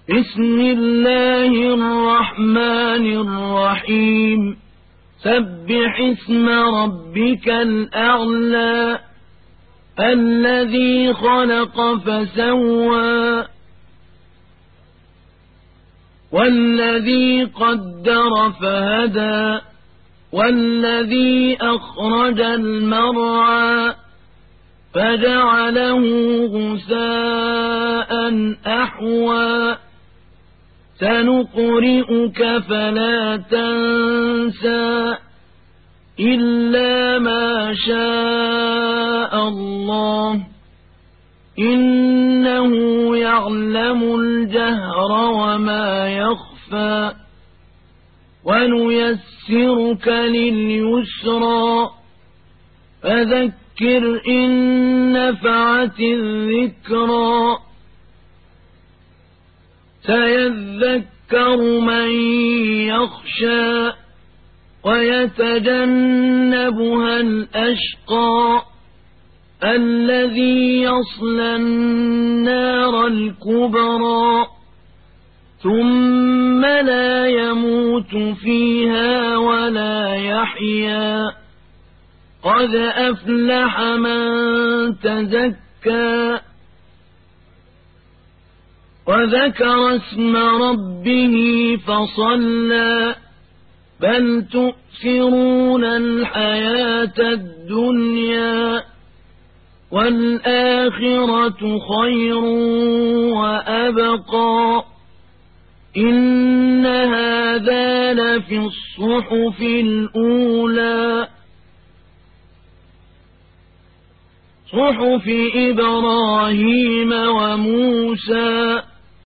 بسم الله الرحمن الرحيم سبح اسم ربك الأعلى الذي خلق فسوى والذي قدر فهدى والذي أخرج المرعى فجعله غثاء أحوى سنقرئك فلا تنسى إلا ما شاء الله إنه يعلم الجهر وما يخفى ونيسرك لليسرى فذكر إن نفعت الذكرى سيذكر من يخشى ويتجنبها الأشقى الذي يصلى النار الكبرى ثم لا يموت فيها ولا يحيا قد أفلح من تزكى وذكر اسم ربه فصلى بل تؤثرون الحياة الدنيا والآخرة خير وأبقى إن هذا لفي الصحف الأولى صحف إبراهيم وموسى